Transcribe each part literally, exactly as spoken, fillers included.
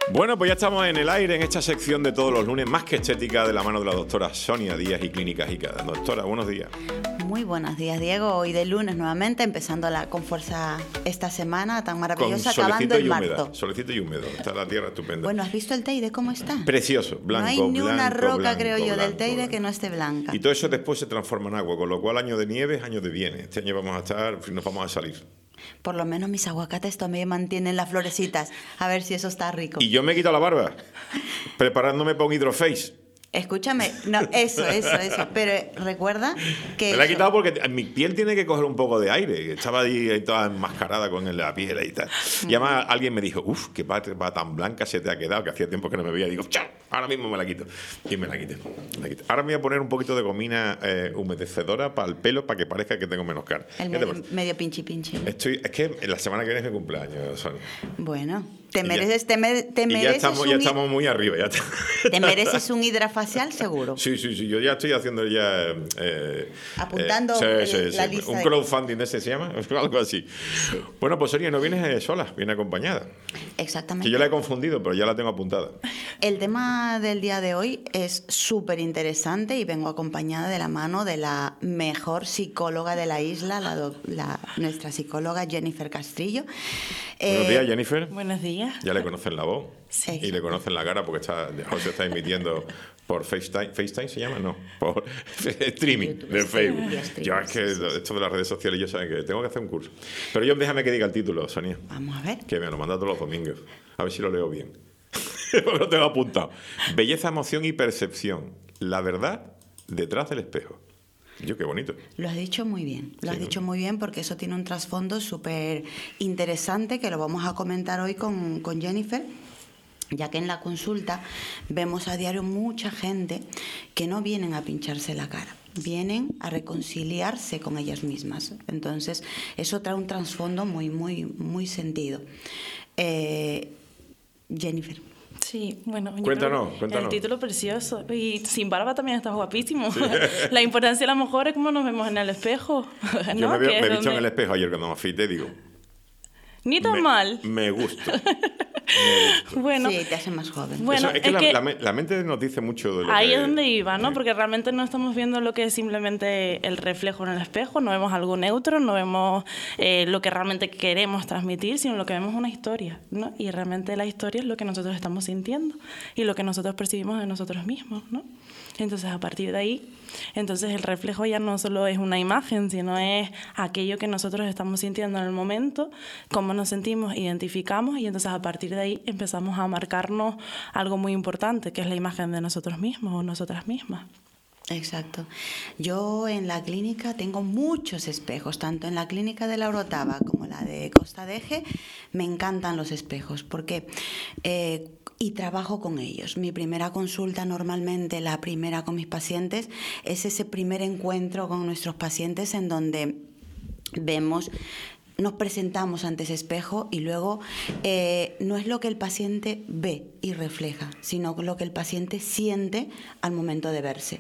Bueno, pues ya estamos en el aire en esta sección de todos los lunes, más que estética, de la mano de la doctora Sonia Díaz y Clínicas ICA. Doctora, buenos días. Muy buenos días, Diego. Hoy de lunes nuevamente, empezando la, con fuerza esta semana tan maravillosa, con acabando el y marzo. Humedad, solecito y húmedo. Está la tierra estupenda. Bueno, ¿has visto el Teide cómo está? Precioso, blanco, No hay ni blanco, una roca, blanco, creo yo, blanco, del Teide blanco. que no esté blanca. Y todo eso después se transforma en agua, con lo cual año de nieve es año de bienes. Este año vamos a estar, nos vamos a salir. Por lo menos mis aguacates también mantienen las florecitas. A ver si eso está rico. Y yo me he quitado la barba, preparándome para un hydroface. Escúchame, no, eso, eso, eso. Pero recuerda que... Me la he eso- quitado porque mi piel tiene que coger un poco de aire. Estaba ahí, ahí toda enmascarada con la piel y tal. Y además alguien me dijo, uff, qué va, va tan blanca se te ha quedado, que hacía tiempo que no me veía. Digo, chao, ahora mismo me la quito. Y me la quité. me la quité. Ahora me voy a poner un poquito de gomina eh, humedecedora para el pelo, para que parezca que tengo menos cara. El ¿Qué te medio, parece? medio pinchi pinchi. ¿no? Estoy, es que la semana que viene es mi cumpleaños, Sonia. Bueno, te Y ya- mereces, te, me- te Y ya mereces estamos, un ya hi- estamos muy arriba. Ya está. te mereces un hidrafacial seguro. Sí, sí, sí, yo ya estoy haciendo ya... Eh, Apuntando, eh, sí, eh, sí, la sí. lista Un de- crowdfunding de ese se llama, algo así. Bueno, pues Sonia, no vienes eh, sola, viene acompañada. Exactamente. Que yo la he confundido, pero ya la tengo apuntada. El tema del día de hoy es súper interesante y vengo acompañada de la mano de la mejor psicóloga de la isla, la, doc- la- nuestra psicóloga Jennifer Castrillo. Buenos Eh, días, Jennifer. Buenos días. Ya le conocen la voz Sí. y le conocen la cara porque está, José está emitiendo por FaceTime. ¿FaceTime se llama? No, por streaming YouTube, de streaming, Facebook. vía streaming, Yo es que sí, sí. esto de las redes sociales, yo sé que tengo que hacer un curso. Pero yo déjame que diga el título, Sonia, Vamos a ver. que me lo manda todos los domingos. A ver si lo leo bien. Porque lo tengo apuntado. Belleza, emoción y percepción. La verdad detrás del espejo. Yo, qué bonito. Lo has dicho muy bien, lo has Sí. dicho muy bien porque eso tiene un trasfondo súper interesante que lo vamos a comentar hoy con, con Jennifer, ya que en la consulta vemos a diario mucha gente que no vienen a pincharse la cara, vienen a reconciliarse con ellas mismas. Entonces, eso trae un trasfondo muy, muy, muy sentido. Eh, Jennifer. Sí, bueno, yo Cuéntanos, creo que cuéntanos. El título precioso. Y sin barba también está guapísimo. La importancia a lo mejor es cómo nos vemos en el espejo. Yo ¿no? me, veo- Que es me he visto en donde- el espejo ayer cuando me afeité y digo... Ni tan me, mal. Me gusta. Me gusta. Bueno, Sí, te hace más joven. bueno, Eso, es que, es la, que la me- la mente nos dice mucho de lo ahí que... es donde iba, ¿no? Sí. Porque realmente no estamos viendo lo que es simplemente el reflejo en el espejo, no vemos algo neutro, no vemos eh, lo que realmente queremos transmitir, sino lo que vemos es una historia, ¿no? Y realmente la historia es lo que nosotros estamos sintiendo y lo que nosotros percibimos de nosotros mismos, ¿no? Entonces, a partir de ahí, entonces el reflejo ya no solo es una imagen, sino es aquello que nosotros estamos sintiendo en el momento, cómo nos sentimos, identificamos, y entonces a partir de ahí empezamos a marcarnos algo muy importante, que es la imagen de nosotros mismos o nosotras mismas. Exacto. Yo en la clínica tengo muchos espejos, tanto en la clínica de la Orotava como la de Costa de Eje. Me encantan los espejos porque eh, y trabajo con ellos. Mi primera consulta, normalmente la primera con mis pacientes, es ese primer encuentro con nuestros pacientes en donde vemos, nos presentamos ante ese espejo y luego eh, no es lo que el paciente ve y refleja, sino lo que el paciente siente al momento de verse.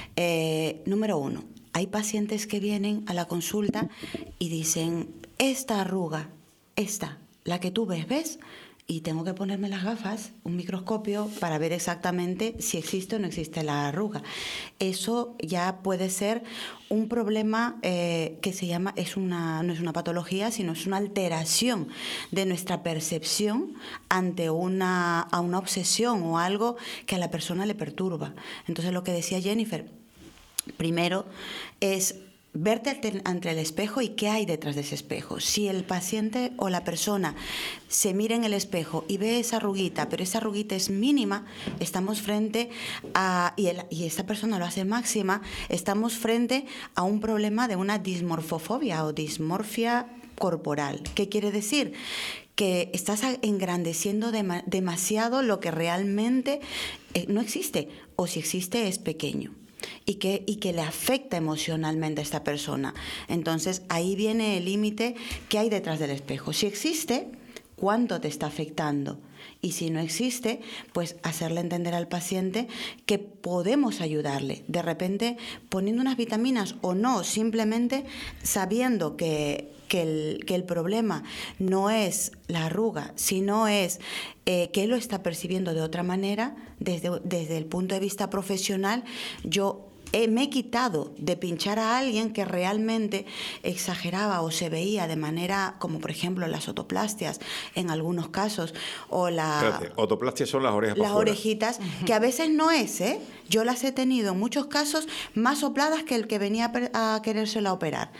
Eh, número uno, hay pacientes que vienen a la consulta y dicen, esta arruga, esta, la que tú ves, ¿ves? Y tengo que ponerme las gafas, un microscopio, para ver exactamente si existe o no existe la arruga. Eso ya puede ser un problema eh, que se llama, es una, no es una patología, sino es una alteración de nuestra percepción ante una, a una obsesión o algo que a la persona le perturba. Entonces, lo que decía Jennifer, primero es verte ante el espejo y qué hay detrás de ese espejo. Si el paciente o la persona se mira en el espejo y ve esa arruguita, pero esa arruguita es mínima, estamos frente a, y, el, y esta persona lo hace máxima, estamos frente a un problema de una dismorfofobia o dismorfia corporal. ¿Qué quiere decir? Que estás engrandeciendo dem- demasiado lo que realmente eh, no existe, o si existe es pequeño. Y que, y que le afecta emocionalmente a esta persona. Entonces, ahí viene el límite que hay detrás del espejo. Si existe, ¿cuánto te está afectando? Y si no existe, pues hacerle entender al paciente que podemos ayudarle. De repente, poniendo unas vitaminas o no, simplemente sabiendo que que el, que el problema no es la arruga, sino es eh, que él lo está percibiendo de otra manera, desde, desde el punto de vista profesional, yo Eh, me he quitado de pinchar a alguien que realmente exageraba o se veía de manera, como por ejemplo las otoplastias en algunos casos, o la... Espérate, otoplastias son las orejas Las para fuera. orejitas, uh-huh. que a veces no es, ¿eh? Yo las he tenido en muchos casos más sopladas que el que venía a, a querérsela operar.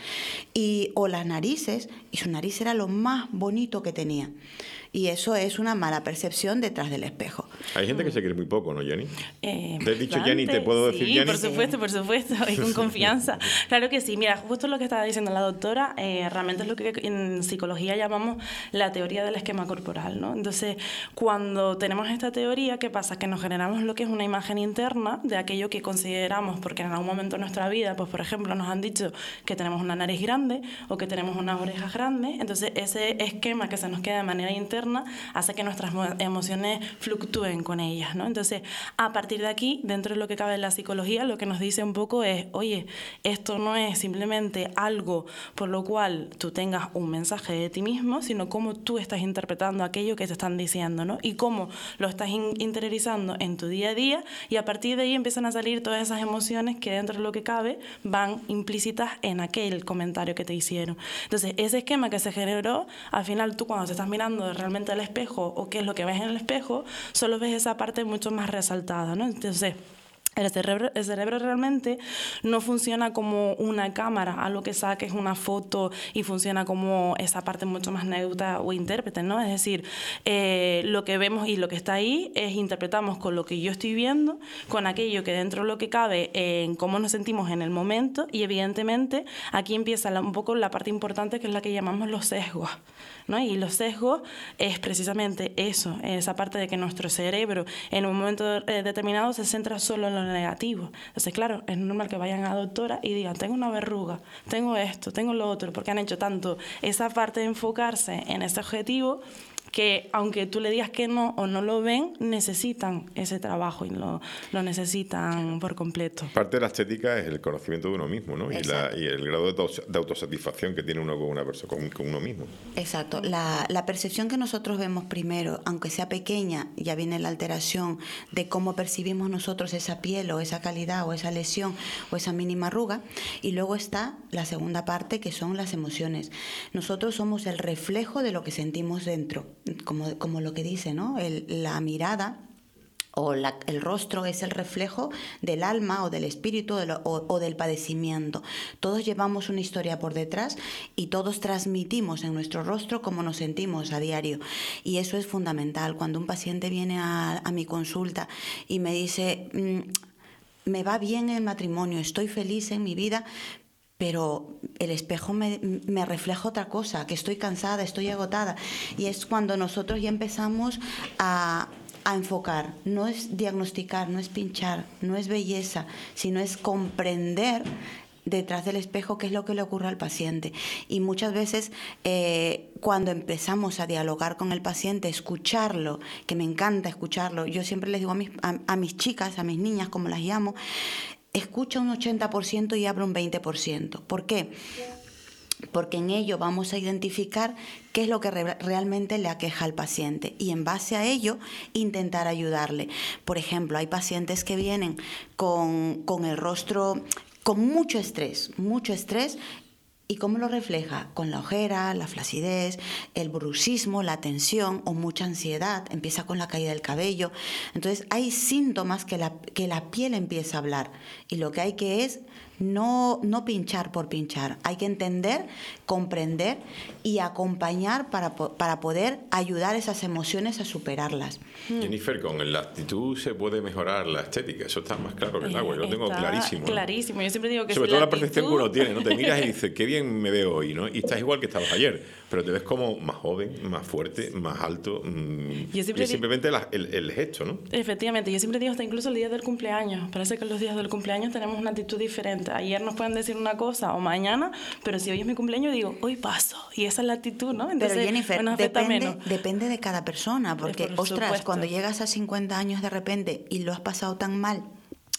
Y, o las narices, y su nariz era lo más bonito que tenía. Y eso es una mala percepción detrás del espejo. Hay gente que se quiere muy poco, ¿no, Jenny? Eh, ¿Te he dicho bastante, Jenny? ¿Te puedo sí, decir Jenny? por supuesto, por supuesto, y con confianza. Claro que sí. Mira, justo lo que estaba diciendo la doctora, eh, realmente es lo que en psicología llamamos la teoría del esquema corporal, ¿no? Entonces, cuando tenemos esta teoría, ¿qué pasa? Que nos generamos lo que es una imagen interna de aquello que consideramos, porque en algún momento de nuestra vida, pues por ejemplo, nos han dicho que tenemos una nariz grande o que tenemos unas orejas grandes, entonces ese esquema que se nos queda de manera interna hace que nuestras emociones fluctúen con ellas, ¿no? Entonces, a partir de aquí, dentro de lo que cabe en la psicología, lo que nos dice un poco es, oye, esto no es simplemente algo por lo cual tú tengas un mensaje de ti mismo, sino cómo tú estás interpretando aquello que te están diciendo, ¿no? Y cómo lo estás in- interiorizando en tu día a día, y a partir de ahí empiezan a salir todas esas emociones que dentro de lo que cabe van implícitas en aquel comentario que te hicieron. Entonces, ese esquema que se generó, al final tú cuando te estás mirando realmente al espejo o qué es lo que ves en el espejo, solo ves esa parte mucho más resaltada, ¿no? Entonces, El cerebro, el cerebro realmente no funciona como una cámara, algo que saques una foto y funciona como esa parte mucho más neutra o intérprete, ¿no? Es decir, eh, lo que vemos y lo que está ahí es interpretamos con lo que yo estoy viendo, con aquello que dentro de lo que cabe, eh, en cómo nos sentimos en el momento, y evidentemente aquí empieza la, un poco la parte importante, que es la que llamamos los sesgos, ¿no? Y los sesgos es precisamente eso, esa parte de que nuestro cerebro en un momento eh, determinado se centra solo en lo negativo. Entonces, claro, es normal que vayan a la doctora y digan, tengo una verruga, tengo esto, tengo lo otro, porque han hecho tanto esa parte de enfocarse en ese objetivo que aunque tú le digas que no o no lo ven, necesitan ese trabajo y lo, lo necesitan por completo. Parte de la estética es el conocimiento de uno mismo, ¿no? Y, la, y el grado de, autos, de autosatisfacción que tiene uno con una persona, con, con uno mismo. Exacto. La, la percepción que nosotros vemos primero, aunque sea pequeña, ya viene la alteración de cómo percibimos nosotros esa piel o esa calidad o esa lesión o esa mínima arruga. Y luego está la segunda parte, que son las emociones. Nosotros somos el reflejo de lo que sentimos dentro. Como, como lo que dice, ¿no? El, la mirada o la, el rostro es el reflejo del alma o del espíritu de lo, o, o del padecimiento. Todos llevamos una historia por detrás y todos transmitimos en nuestro rostro cómo nos sentimos a diario. Y eso es fundamental. Cuando un paciente viene a, a mi consulta y me dice, mmm, me va bien el matrimonio, estoy feliz en mi vida, pero el espejo me, me refleja otra cosa, que estoy cansada, estoy agotada. Y es cuando nosotros ya empezamos a, a enfocar. No es diagnosticar, no es pinchar, no es belleza, sino es comprender detrás del espejo qué es lo que le ocurre al paciente. Y muchas veces eh, cuando empezamos a dialogar con el paciente, escucharlo, que me encanta escucharlo, yo siempre les digo a mis, a, a mis chicas, a mis niñas, como las llamo, escucha un ochenta por ciento y habla un veinte por ciento. ¿Por qué? Porque en ello vamos a identificar qué es lo que re- realmente le aqueja al paciente y en base a ello intentar ayudarle. Por ejemplo, hay pacientes que vienen con, con el rostro con mucho estrés, mucho estrés. ¿Y cómo lo refleja? Con la ojera, la flacidez, el bruxismo, la tensión o mucha ansiedad. Empieza con la caída del cabello. Entonces hay síntomas que la, que la piel empieza a hablar. Y lo que hay que es no, no pinchar por pinchar. Hay que entender, comprender y acompañar para, para poder ayudar esas emociones a superarlas. Jennifer, con la actitud se puede mejorar la estética. Eso está más claro que el agua. Yo lo tengo Está clarísimo. Clarísimo. ¿No? Yo siempre digo que sobre si todo la la percepción actitud... que uno tiene, ¿no? Te miras y dices, qué bien me veo hoy, ¿no? Y estás igual que estabas ayer, pero te ves como más joven, más fuerte, más alto. Mmm, yo siempre y simplemente la, el, el gesto, ¿no? Efectivamente. Yo siempre digo hasta incluso el día del cumpleaños. Parece que los días del cumpleaños tenemos una actitud diferente. Ayer nos pueden decir una cosa o mañana, pero si hoy es mi cumpleaños digo, hoy paso. Y esa es la actitud, ¿no? Entonces, pero Jennifer, bueno, depende, depende de cada persona, porque, por ostras, supuesto. cuando llegas a cincuenta años de repente y lo has pasado tan mal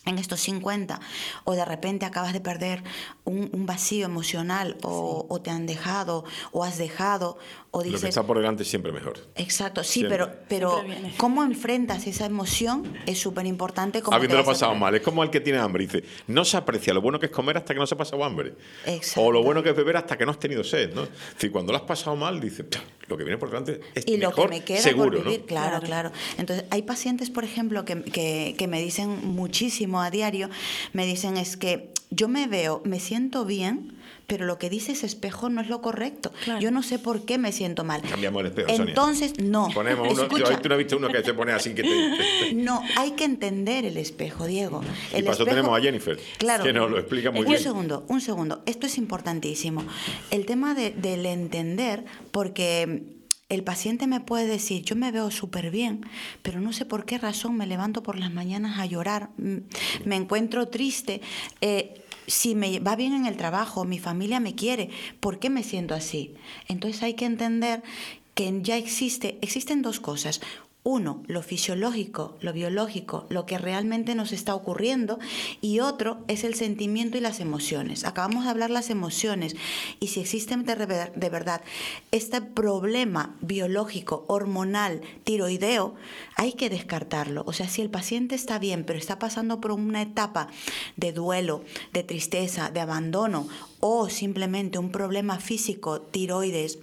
en estos cincuenta, o de repente acabas de perder un, un vacío emocional, o, sí. o te han dejado, o has dejado, o dices... Lo que está por delante es siempre mejor. Exacto, sí, siempre. pero, pero cómo enfrentas esa emoción es súper importante. Habiéndolo pasado mal, es como el que tiene hambre, dice, no se aprecia lo bueno que es comer hasta que no se ha pasado hambre. Exacto. O lo bueno que es beber hasta que no has tenido sed, ¿no? Es decir, cuando lo has pasado mal, dices, lo que viene por delante es y mejor, lo que me queda seguro, por vivir, ¿no? Claro, claro. Entonces, hay pacientes, por ejemplo, que, que, que me dicen muchísimo a diario, me dicen es que yo me veo, me siento bien, pero lo que dice ese espejo no es lo correcto. Claro. Yo no sé por qué me siento mal. Cambiamos el espejo, Entonces, Sonia. no. Ponemos uno, Escucha, tú no has visto uno que se pone así que te, te... No, hay que entender el espejo, Diego. Y el para eso espejo, tenemos a Jennifer, claro, que nos lo explica muy un bien. Un segundo, un segundo. Esto es importantísimo. El tema de, del entender, porque... el paciente me puede decir, yo me veo súper bien, pero no sé por qué razón me levanto por las mañanas a llorar, me encuentro triste, eh, si me va bien en el trabajo, mi familia me quiere, ¿por qué me siento así? Entonces hay que entender que ya existe, existen dos cosas. Uno, lo fisiológico, lo biológico, lo que realmente nos está ocurriendo, y otro es el sentimiento y las emociones. Acabamos de hablar las emociones, y si existen de, de verdad este problema biológico, hormonal, tiroideo, hay que descartarlo. O sea, si el paciente está bien, pero está pasando por una etapa de duelo, de tristeza, de abandono, o simplemente un problema físico, tiroides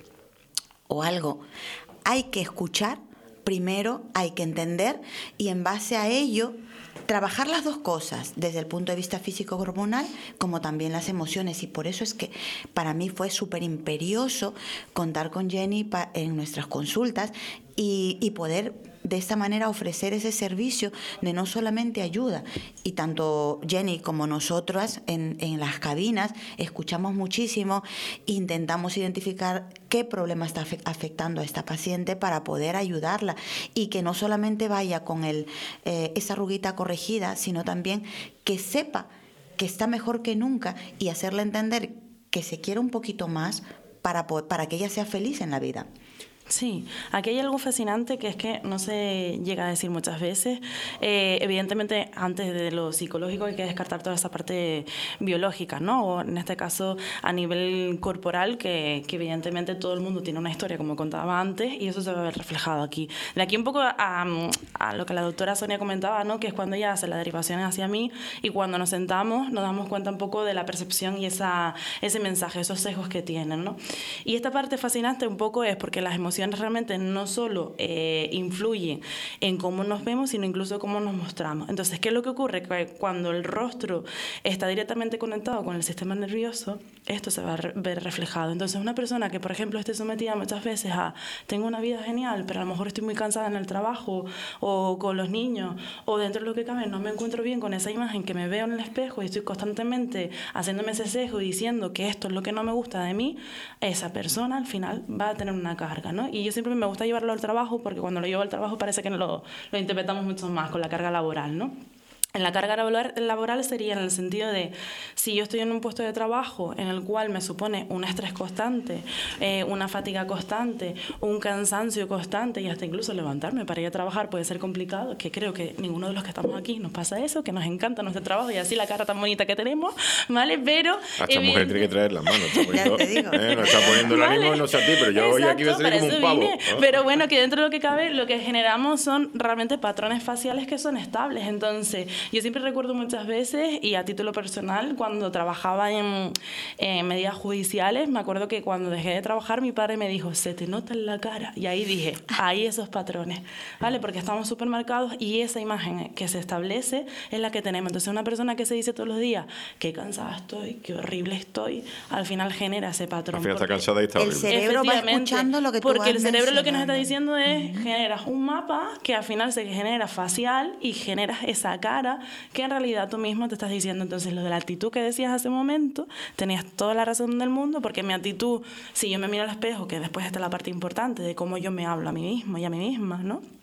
o algo, hay que escuchar. Primero hay que entender y en base a ello trabajar las dos cosas, desde el punto de vista físico-hormonal como también las emociones. Y por eso es que para mí fue súper imperioso contar con Jenny en nuestras consultas y, y poder de esta manera ofrecer ese servicio de no solamente ayuda. Y tanto Jenny como nosotras en, en las cabinas escuchamos muchísimo, intentamos identificar qué problema está afectando a esta paciente para poder ayudarla y que no solamente vaya con el, eh, esa arruguita corregida, sino también que sepa que está mejor que nunca y hacerle entender que se quiere un poquito más para, para que ella sea feliz en la vida. Sí, aquí hay algo fascinante que es que no se llega a decir muchas veces. Eh, evidentemente, antes de lo psicológico hay que descartar toda esa parte biológica, ¿no? O en este caso, a nivel corporal, que, que evidentemente todo el mundo tiene una historia, como contaba antes, y eso se va a ver reflejado aquí. De aquí un poco a, a lo que la doctora Sonia comentaba, ¿no? Que es cuando ella hace la derivación hacia mí y cuando nos sentamos nos damos cuenta un poco de la percepción y esa, ese mensaje, esos sesgos que tienen, ¿no? Y esta parte fascinante un poco es porque las emociones realmente no solo eh, influyen en cómo nos vemos, sino incluso cómo nos mostramos. Entonces, ¿qué es lo que ocurre? Que cuando el rostro está directamente conectado con el sistema nervioso, esto se va a ver reflejado. Entonces, una persona que, por ejemplo, esté sometida muchas veces a tengo una vida genial, pero a lo mejor estoy muy cansada en el trabajo o con los niños o dentro de lo que cabe no me encuentro bien con esa imagen que me veo en el espejo y estoy constantemente haciéndome ese sesgo y diciendo que esto es lo que no me gusta de mí, esa persona al final va a tener una carga, ¿no? Y yo siempre me gusta llevarlo al trabajo porque cuando lo llevo al trabajo parece que lo, lo interpretamos mucho más con la carga laboral, ¿no? En la carga laboral sería en el sentido de si yo estoy en un puesto de trabajo en el cual me supone un estrés constante, eh, una fatiga constante, un cansancio constante y hasta incluso levantarme para ir a trabajar puede ser complicado, que creo que ninguno de los que estamos aquí nos pasa eso, que nos encanta nuestro trabajo y así la cara tan bonita que tenemos, ¿vale? Pero... Esta mujer tiene que traer las manos, está poniendo, ya te digo. Eh, no está poniendo el ánimo, no sé a ti, pero yo hoy aquí voy a salir como un pavo. Vine, ¿no? Pero bueno, que dentro de lo que cabe, lo que generamos son realmente patrones faciales que son estables, entonces... Yo siempre recuerdo muchas veces, y a título personal, cuando trabajaba en, en medidas judiciales, me acuerdo que cuando dejé de trabajar, mi padre me dijo, se te nota en la cara. Y ahí dije, ahí esos patrones, ¿vale? Porque estamos súper marcados y esa imagen que se establece es la que tenemos. Entonces, una persona que se dice todos los días, qué cansada estoy, qué horrible estoy, al final genera ese patrón. Al final está cansada y está horrible. El cerebro va escuchando lo que tú Porque el cerebro lo que nos está diciendo es, uh-huh. generas un mapa que al final se genera facial y generas esa cara que en realidad tú mismo te estás diciendo. Entonces, lo de la actitud que decías hace un momento, tenías toda la razón del mundo, porque mi actitud, si yo me miro al espejo, que después está la parte importante de cómo yo me hablo a mí mismo y a mí misma, ¿no?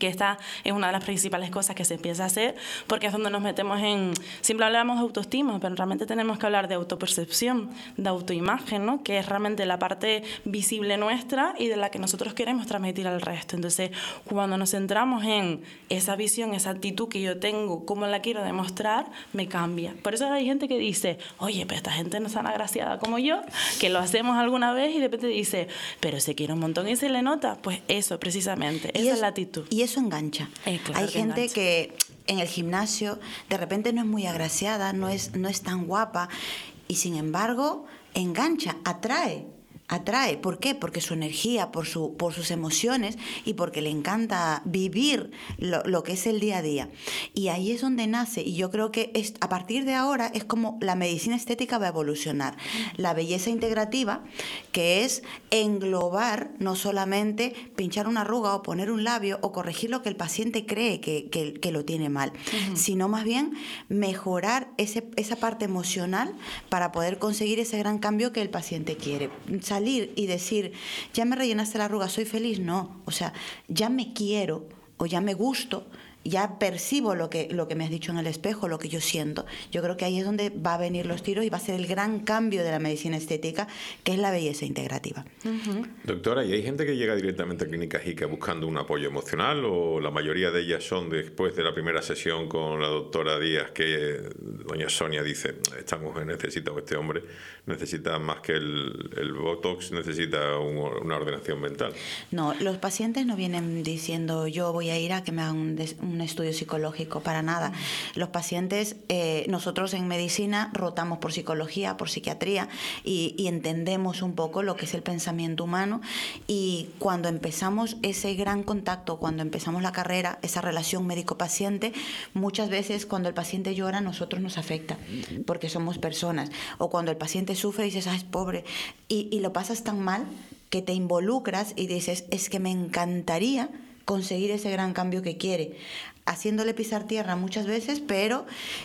que esta es una de las principales cosas que se empieza a hacer, porque es donde nos metemos en... Siempre hablamos de autoestima, pero realmente tenemos que hablar de autopercepción, de autoimagen, ¿no? Que es realmente la parte visible nuestra y de la que nosotros queremos transmitir al resto. Entonces, cuando nos centramos en esa visión, esa actitud que yo tengo, cómo la quiero demostrar, me cambia. Por eso hay gente que dice, oye, pero esta gente no es tan agraciada como yo, que lo hacemos alguna vez y de repente dice, pero se quiere un montón y se le nota. Pues eso, precisamente, esa es, es la actitud. Y eso engancha. Eh, claro hay que gente engancha. que en el gimnasio de repente no es muy agraciada, no es, no es tan guapa y sin embargo engancha, atrae. Atrae. ¿Por qué? Porque su energía, por, su, por sus emociones y porque le encanta vivir lo, lo que es el día a día. Y ahí es donde nace. Y yo creo que es, a partir de ahora es como la medicina estética va a evolucionar. La belleza integrativa, que es englobar no solamente pinchar una arruga o poner un labio o corregir lo que el paciente cree que, que, que lo tiene mal, uh-huh. sino más bien mejorar ese, esa parte emocional para poder conseguir ese gran cambio que el paciente quiere. Salir y decir, ya me rellenaste la arruga, soy feliz, no. O sea, ya me quiero o ya me gusto, ya percibo lo que, lo que me has dicho en el espejo, lo que yo siento. Yo creo que ahí es donde va a venir los tiros y va a ser el gran cambio de la medicina estética, que es la belleza integrativa. Uh-huh. Doctora, ¿y hay gente que llega directamente a Clínica Jica buscando un apoyo emocional o la mayoría de ellas son después de la primera sesión con la doctora Díaz que doña Sonia dice, esta mujer necesita, o este hombre necesita más que el, el Botox, necesita un, una ordenación mental? No, los pacientes no vienen diciendo yo voy a ir a que me hagan un, des, un estudio psicológico, para nada. Los pacientes, eh, nosotros en medicina rotamos por psicología, por psiquiatría y, y entendemos un poco lo que es el pensamiento humano, y cuando empezamos ese gran contacto, cuando empezamos la carrera, esa relación médico-paciente, muchas veces cuando el paciente llora a nosotros nos afecta porque somos personas, o cuando el paciente sufre dices, ah, es pobre, y, y lo pasas tan mal que te involucras y dices, es que me encantaría conseguir ese gran cambio que quiere, haciéndole pisar tierra muchas veces, pero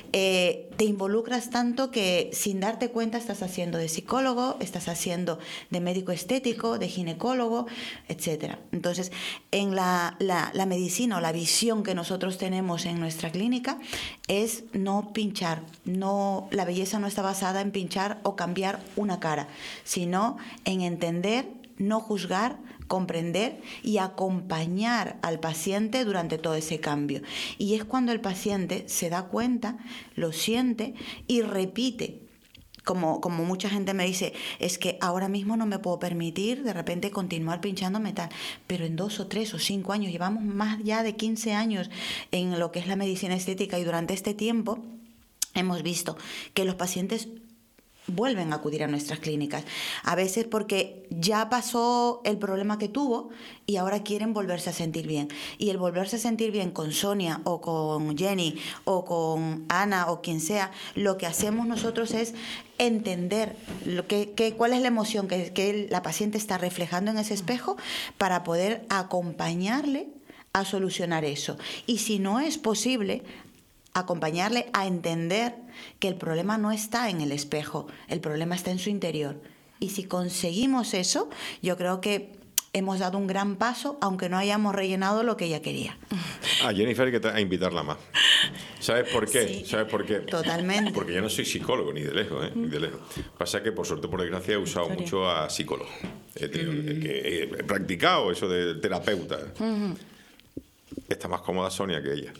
eh, te involucras tanto que sin darte cuenta estás haciendo de psicólogo, estás haciendo de médico estético, de ginecólogo, etcétera. Entonces, en la, la, la medicina o la visión que nosotros tenemos en nuestra clínica es no pinchar, no, la belleza no está basada en pinchar o cambiar una cara, sino en entender, no juzgar, comprender y acompañar al paciente durante todo ese cambio. Y es cuando el paciente se da cuenta, lo siente y repite. Como, como mucha gente me dice, es que ahora mismo no me puedo permitir de repente continuar pinchando metal, pero en dos o tres o cinco años, llevamos más ya de quince años en lo que es la medicina estética, y durante este tiempo hemos visto que los pacientes vuelven a acudir a nuestras clínicas, a veces porque ya pasó el problema que tuvo y ahora quieren volverse a sentir bien. Y el volverse a sentir bien con Sonia o con Jenny o con Ana o quien sea, lo que hacemos nosotros es entender lo que, que, cuál es la emoción que, que la paciente está reflejando en ese espejo para poder acompañarle a solucionar eso. Y si no es posible, acompañarle a entender que el problema no está en el espejo, el problema está en su interior. Y si conseguimos eso, yo creo que hemos dado un gran paso, aunque no hayamos rellenado lo que ella quería. A Jennifer hay que invitarla más. ¿Sabes por qué? Sí, ¿Sabes por qué? Totalmente. Porque yo no soy psicólogo, ni de lejos, ¿eh? Ni de lejos. Pasa que, por suerte, por desgracia, he usado Historia. mucho a psicólogos. He, tenido, mm. que he practicado eso de terapeuta. Uh-huh. Está más cómoda Sonia que ella.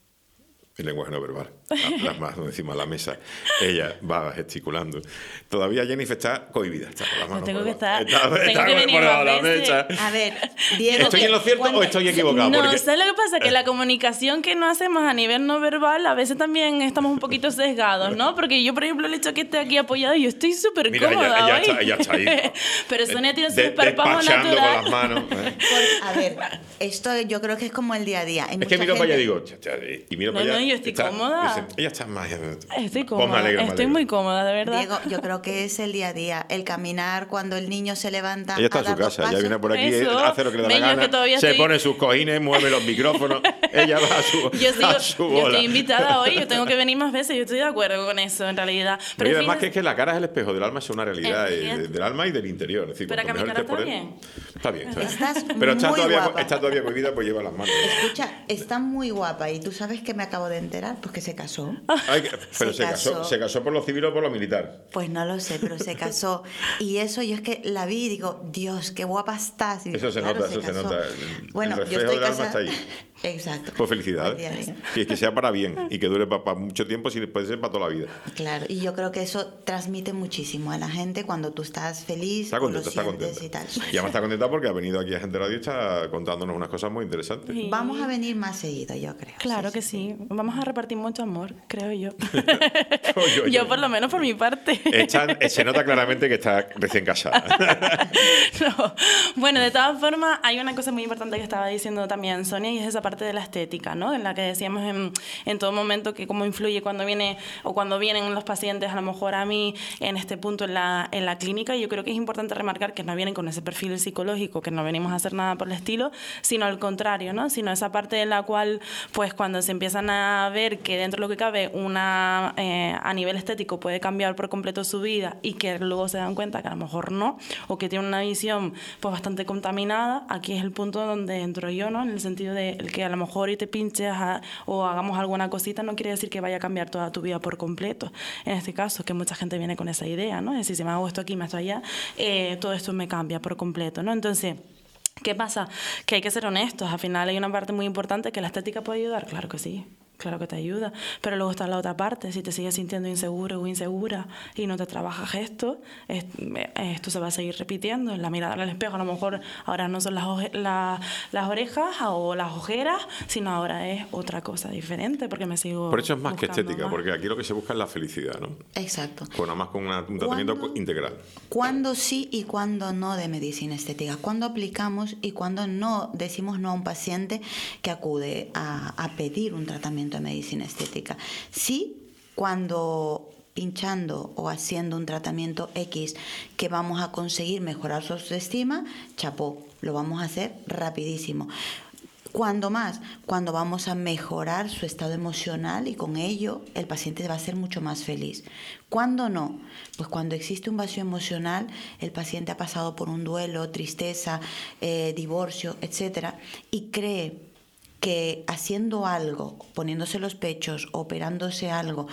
El lenguaje no verbal, las manos encima de la mesa, ella va gesticulando. Todavía Jennifer está cohibida, está con las manos. No tengo por que estar, está, tengo está que venir más la veces. mesa. A ver, Diego, ¿estoy en lo cierto cuando... o estoy equivocado? No, Porque... ¿sabes lo que pasa? Que la comunicación que no hacemos a nivel no verbal, a veces también estamos un poquito sesgados, ¿no? Porque yo, por ejemplo, el hecho de que esté aquí apoyado, yo estoy súper cómoda ella, ella, hoy. está, ella está ahí. Pero Sonia tiene su de, párpado despachando natural. con las manos. ¿eh? Por, a ver, esto yo creo que es como el día a día. Hay es que miro gente... para allá y digo, cha, cha, y miro No, para allá no, yo estoy está, cómoda. Dice, ella está más... Estoy Pues cómoda, me alegro, me estoy alegro. muy cómoda, de verdad. Diego, yo creo que es el día a día, el caminar cuando el niño se levanta. Ella está a en su dar dos casa, ella pasos. viene por aquí, Eso, hace lo que le da la Meño, gana, que todavía se estoy- pone sus cojines, mueve los micrófonos, ella va a su, Yo, sigo, a su yo bola. estoy invitada hoy, yo tengo que venir más veces, yo estoy de acuerdo con eso, en realidad. Pero y el además fin que de- es que la cara es el espejo del alma, es una realidad, Es eh, cierto. del alma y del interior. Es decir, Pero cuanto que mi mejor cara estés está por bien. él- Está bien, está bien. Estás Pero está muy todavía, guapa. está todavía cohibida, pues lleva las manos. Escucha, está muy guapa y tú sabes que me acabo de enterar porque se casó. Ay, que- pero se, Se casó. casó. ¿Se casó por lo civil o por lo militar? Pues no lo sé, pero se casó. Y eso yo es que la vi y digo, Dios, qué guapa estás. Y Eso se claro, nota, eso se casó. nota. El- Bueno, el yo reflejo estoy del alma casada. está ahí. Exacto. Pues felicidades. Al día a día. Y que sea para bien y que dure para mucho tiempo, si puede ser para toda la vida. Claro, y yo creo que eso transmite muchísimo a la gente cuando tú estás feliz. Está o lo contenta, está sientes contenta. y tal. Y además está contenta porque ha venido aquí a Gente Radio y está contándonos unas cosas muy interesantes. Sí. Vamos a venir más seguido, yo creo. Claro que sí. Vamos a repartir mucho amor, creo yo. Oye, oye. Yo por lo menos por mi parte. Echan- eh, se nota claramente que está recién casada. No. Bueno, de todas formas, hay una cosa muy importante que estaba diciendo también Sonia y es esa parte de la estética, ¿no? En la que decíamos en, en todo momento que cómo influye cuando viene o cuando vienen los pacientes a lo mejor a mí en este punto en la, en la clínica. Y yo creo que es importante remarcar que no vienen con ese perfil psicológico, que no venimos a hacer nada por el estilo, sino al contrario, ¿no? Sino esa parte en la cual, pues cuando se empiezan a ver que dentro de lo que cabe una eh, a nivel estético puede cambiar por completo su vida y que luego se dan cuenta que a lo mejor no, o que tiene una visión pues bastante contaminada, aquí es el punto donde entro yo, ¿no? En el sentido de el que a lo mejor y te pinches a- o hagamos alguna cosita no quiere decir que vaya a cambiar toda tu vida por completo. En este caso, que mucha gente viene con esa idea, ¿no? Es decir, si me hago esto aquí, me esto allá, eh, todo esto me cambia por completo, ¿no? Entonces, ¿qué pasa? Que hay que ser honestos. Al final hay una parte muy importante que la estética puede ayudar. Claro que sí, claro que te ayuda. Pero luego está la otra parte. Si te sigues sintiendo inseguro o insegura y no te trabajas esto, es- esto se va a seguir repitiendo. La mirada al espejo a lo mejor ahora no son las, oje- la- las orejas o las ojeras, sino ahora es otra cosa diferente porque me sigo Por eso es más que buscando estética, más. porque aquí lo que se busca es la felicidad, ¿no? Exacto. Con nada más con una- un tratamiento ¿Cuándo? integral. ¿Cuándo sí y cuándo no de medicina estética? ¿Cuándo aplicamos y cuándo no decimos no a un paciente que acude a, a pedir un tratamiento de medicina estética? Sí, cuando pinchando o haciendo un tratamiento X que vamos a conseguir mejorar su autoestima, chapó, lo vamos a hacer rapidísimo. ¿Cuándo más? Cuando vamos a mejorar su estado emocional y con ello el paciente va a ser mucho más feliz. ¿Cuándo no? Pues cuando existe un vacío emocional, el paciente ha pasado por un duelo, tristeza, eh, divorcio, etcétera, y cree que haciendo algo, poniéndose los pechos, operándose algo,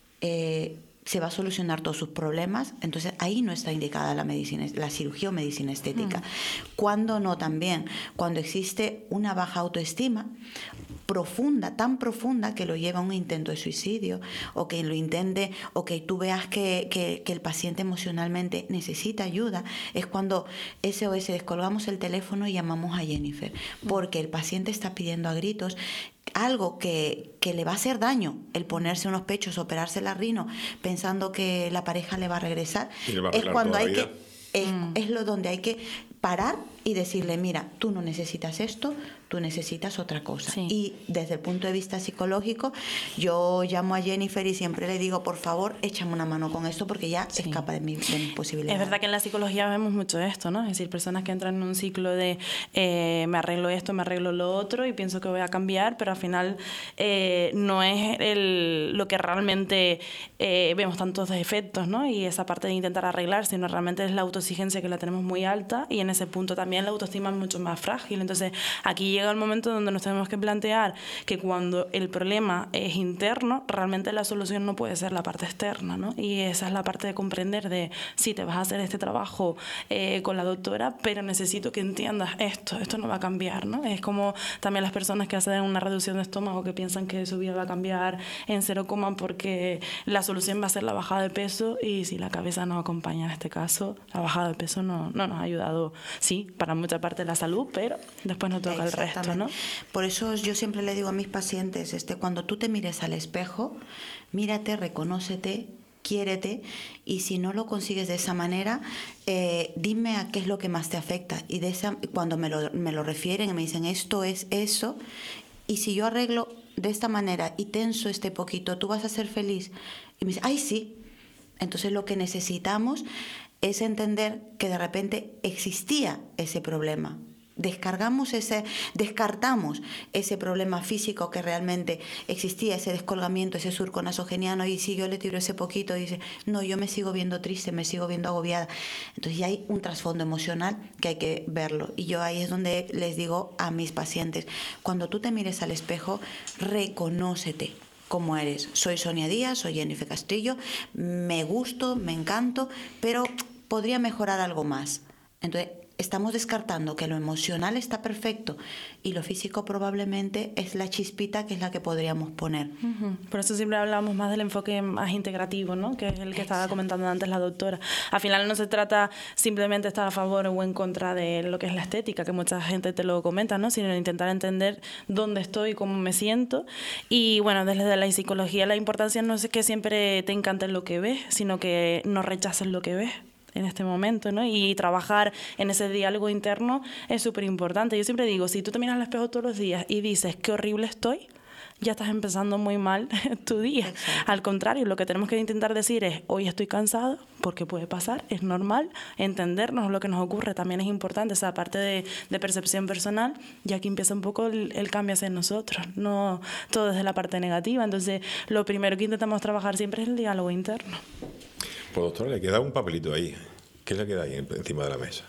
eh, se va a solucionar todos sus problemas, entonces ahí no está indicada la medicina, la cirugía o medicina estética. Mm. ¿Cuándo no también? Cuando existe una baja autoestima profunda, tan profunda que lo lleva a un intento de suicidio o que lo intente o que tú veas que, que, que el paciente emocionalmente necesita ayuda, es cuando S O S descolgamos el teléfono y llamamos a Jennifer, porque el paciente está pidiendo a gritos algo que, que le va a hacer daño, el ponerse unos pechos, operarse la rino, pensando que la pareja le va a regresar. Y le va a es arreglar cuando toda la hay vida. que, es, mm. es lo donde hay que parar y decirle, mira, tú no necesitas esto, tú necesitas otra cosa. Sí. Y desde el punto de vista psicológico, yo llamo a Jennifer y siempre le digo, por favor, échame una mano con esto porque ya Sí. escapa de, mi, de mis posibilidades. Es verdad que en la psicología vemos mucho esto, ¿no? Es decir, personas que entran en un ciclo de eh, me arreglo esto, me arreglo lo otro y pienso que voy a cambiar, pero al final eh, no es el, lo que realmente eh, vemos tantos defectos, ¿no? Y esa parte de intentar arreglar, sino realmente es la autoexigencia que la tenemos muy alta y en ese punto también la autoestima es mucho más frágil. Entonces, aquí llega el momento donde nos tenemos que plantear que cuando el problema es interno, realmente la solución no puede ser la parte externa, ¿no? Y esa es la parte de comprender de, sí, te vas a hacer este trabajo eh, con la doctora, pero necesito que entiendas esto, esto no va a cambiar, ¿no? Es como también las personas que hacen una reducción de estómago que piensan que su vida va a cambiar en cero coma porque la solución va a ser la bajada de peso y si la cabeza no acompaña en este caso, la bajada de peso no, no nos ha ayudado, sí, para mucha parte de la salud, pero después nos toca el resto, ¿no? Por eso yo siempre le digo a mis pacientes, este, cuando tú te mires al espejo, mírate, reconócete, quiérete, y si no lo consigues de esa manera, eh, dime a qué es lo que más te afecta. Y de esa, cuando me lo, me lo refieren y me dicen esto es eso, y si yo arreglo de esta manera y tenso este poquito, ¿tú vas a ser feliz? Y me dice, ay, sí. Entonces lo que necesitamos es entender que de repente existía ese problema. Descargamos ese, descartamos ese problema físico que realmente existía, ese descolgamiento, ese surco nasogeniano, y si yo le tiro ese poquito y dice, no, yo me sigo viendo triste, me sigo viendo agobiada. Entonces ya hay un trasfondo emocional que hay que verlo. Y yo ahí es donde les digo a mis pacientes, cuando tú te mires al espejo, reconócete como eres. Soy Sonia Díaz, soy Jennifer Castillo, me gusto, me encanto, pero podría mejorar algo más. Entonces, estamos descartando que lo emocional está perfecto y lo físico probablemente es la chispita que es la que podríamos poner. Uh-huh. Por eso siempre hablamos más del enfoque más integrativo, ¿no? Que es el que estaba comentando antes la doctora. Al final no se trata simplemente de estar a favor o en contra de lo que es la estética, que mucha gente te lo comenta, ¿no? Sino intentar entender dónde estoy, cómo me siento. Y bueno, desde la psicología la importancia no es que siempre te encante lo que ves, sino que no rechaces lo que ves en este momento, ¿no? Y trabajar en ese diálogo interno es súper importante. Yo siempre digo, si tú te miras al espejo todos los días y dices, qué horrible estoy, ya estás empezando muy mal tu día. Exacto. Al contrario, lo que tenemos que intentar decir es, hoy estoy cansado, porque puede pasar, es normal, entendernos lo que nos ocurre también es importante, esa parte de, de percepción personal, y aquí empieza un poco el, el cambio hacia nosotros, no todo desde la parte negativa. Entonces, lo primero que intentamos trabajar siempre es el diálogo interno. Pues doctora, le queda un papelito ahí. ¿Qué le queda ahí encima de la mesa?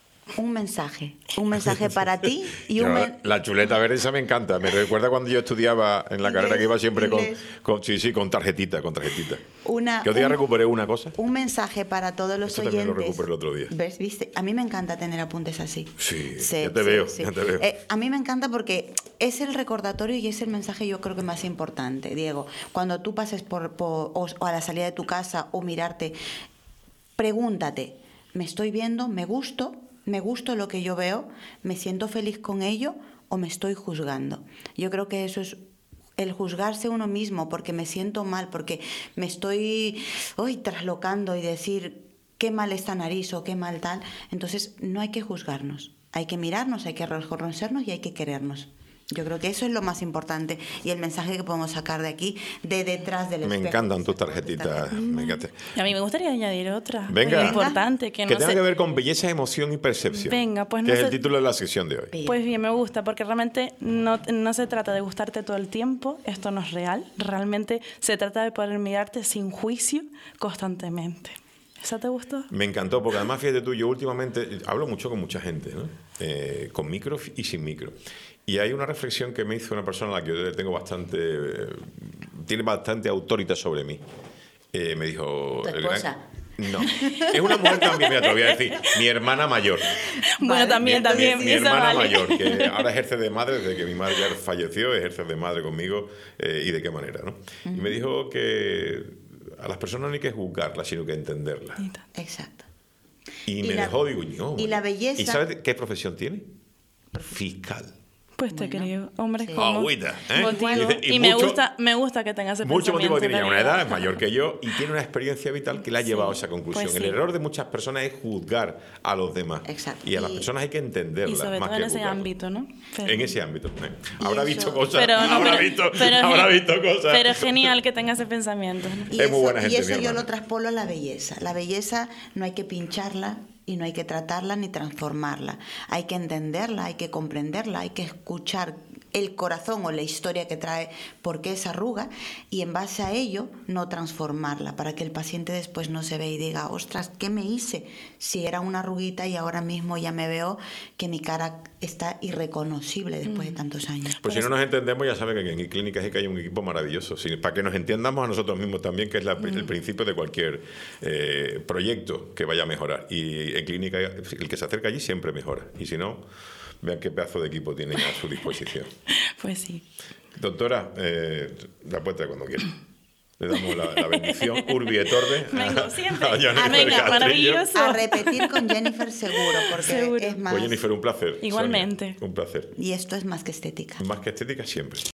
Un mensaje, un mensaje para ti y un... La, la chuleta verde esa me encanta, me recuerda cuando yo estudiaba en la inglés, carrera que iba siempre con, con, sí, sí, con tarjetita, con tarjetita. Una, que otro día un, recuperé una cosa. Un mensaje para todos los Esto oyentes. También lo recuperé el otro día. ¿Ves? ¿Viste? A mí me encanta tener apuntes así. Sí, sí ya te sí, veo, sí. ya te veo. Eh, a mí me encanta porque es el recordatorio y es el mensaje yo creo que más importante, Diego. Cuando tú pases por, por o, o a la salida de tu casa o mirarte, pregúntate, ¿me estoy viendo? ¿Me gusto? ¿Me gusto lo que yo veo? ¿Me siento feliz con ello? ¿O me estoy juzgando? Yo creo que eso es el juzgarse uno mismo porque me siento mal, porque me estoy uy, traslocando y decir qué mal esta nariz o qué mal tal. Entonces no hay que juzgarnos, hay que mirarnos, hay que reconocernos y hay que querernos. Yo creo que eso es lo más importante y el mensaje que podemos sacar de aquí, de detrás del espejo. Me encantan tus tarjetitas. Me encanta. A mí me gustaría añadir otra. Venga. Muy importante. Que, no que tenga se... que ver con belleza, emoción y percepción. Venga, pues no que se... es el título de la sección de hoy. Pues bien, me gusta porque realmente no, no se trata de gustarte todo el tiempo. Esto no es real. Realmente se trata de poder mirarte sin juicio constantemente. ¿Esa te gustó? Me encantó, porque además, fíjate tú, yo últimamente hablo mucho con mucha gente, ¿no? Eh, con micro y sin micro. Y hay una reflexión que me hizo una persona a la que yo tengo bastante... Eh, tiene bastante autoridad sobre mí. Eh, me dijo... ¿Tu esposa? No, es una mujer también, mira, te lo voy a decir, mi hermana mayor. Bueno, vale. también, mi, también. Mi, mi hermana vale. mayor, que ahora ejerce de madre, desde que mi madre ya falleció, ejerce de madre conmigo, eh, y de qué manera, ¿no? Uh-huh. Y me dijo que a las personas no hay que juzgarlas, sino que entenderlas. Exacto. Y, y me la, dejó, digo, no. Y la belleza... ¿Y sabes qué profesión tiene? Fiscal. Pues te bueno, creo, hombre, sí. ¿cómo? Agüita, ¿eh? Bueno, y, y, y mucho, me gusta me gusta que tengas ese mucho motivo pensamiento. tiene ya una edad, es mayor que yo, y tiene una experiencia vital que le ha llevado sí, a esa conclusión. Pues el sí. error de muchas personas es juzgar a los demás. Exacto. Y a las personas hay que entenderlas. Y sobre más todo que en ese juzgarlas. ámbito, ¿no? Pero, en ese ámbito. ¿eh? Habrá eso, visto cosas, pero, no, habrá, pero, visto, pero, habrá visto cosas. Pero es genial que tenga ese pensamiento. ¿no? Y es eso, muy buena gente, y eso mi yo hermana. lo traspolo a la belleza. La belleza no hay que pincharla y no hay que tratarla ni transformarla. Hay que entenderla, hay que comprenderla, hay que escuchar el corazón o la historia que trae por qué esa arruga y en base a ello no transformarla para que el paciente después no se vea y diga, ostras, ¿qué me hice? Si era una arruguita y ahora mismo ya me veo que mi cara está irreconocible después mm. de tantos años. Pues si no nos entendemos, ya saben que en Clínicas I C hay un equipo maravilloso, sí, para que nos entiendamos a nosotros mismos también, que es la, mm. el principio de cualquier eh, proyecto que vaya a mejorar. Y en Clínica, el que se acerca allí siempre mejora. Y si no, vean qué pedazo de equipo tienen a su disposición. Pues sí. Doctora, eh, la puerta cuando quiera. Le damos la, la bendición. Urbi et Orbe. Vengo siempre. A ah, venga, maravilloso. A repetir con Jennifer seguro, porque seguro. es más... Pues Jennifer, un placer. Igualmente. Sonia, un placer. Y esto es más que estética. Más que estética siempre.